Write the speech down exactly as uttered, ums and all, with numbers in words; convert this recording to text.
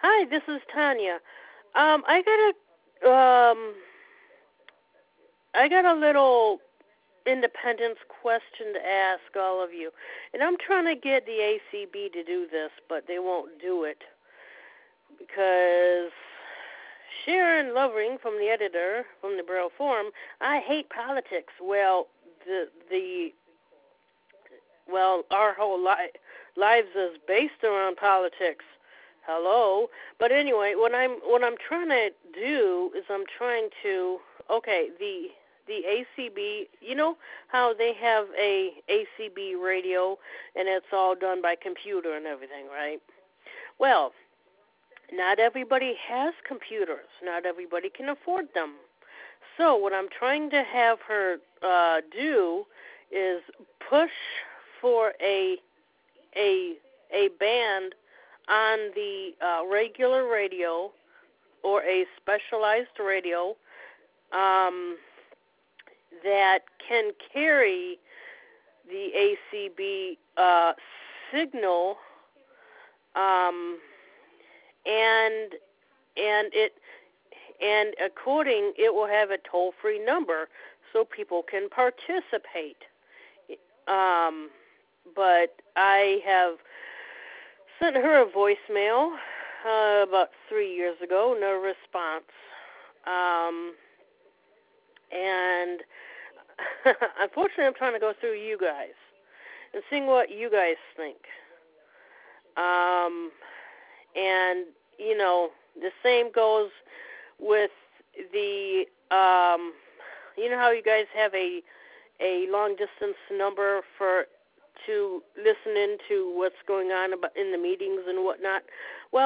Hi, this is Tanya. Um, I got a um, I got a little independence question to ask all of you, and I'm trying to get the A C B to do this, but they won't do it because Sharon Lovering, from the editor from the Borough Forum, I hate politics. Well, the the well, our whole li- lives is based around politics. Hello, but anyway, what I'm what I'm trying to do is I'm trying to okay the the A C B. You know how they have a A C B radio and it's all done by computer and everything, right? Well, not everybody has computers. Not everybody can afford them. So what I'm trying to have her uh, do is push for a a a band on the uh, regular radio or a specialized radio um, that can carry the A C B uh, signal, um, and and it and according it will have a toll free number so people can participate. Um, but I have sent her a voicemail uh, about three years ago, no response. Um, and unfortunately, I'm trying to go through you guys and seeing what you guys think. Um, and, you know, the same goes with the, um, you know how you guys have a a long distance number for to listen into what's going on about in the meetings and whatnot. Well,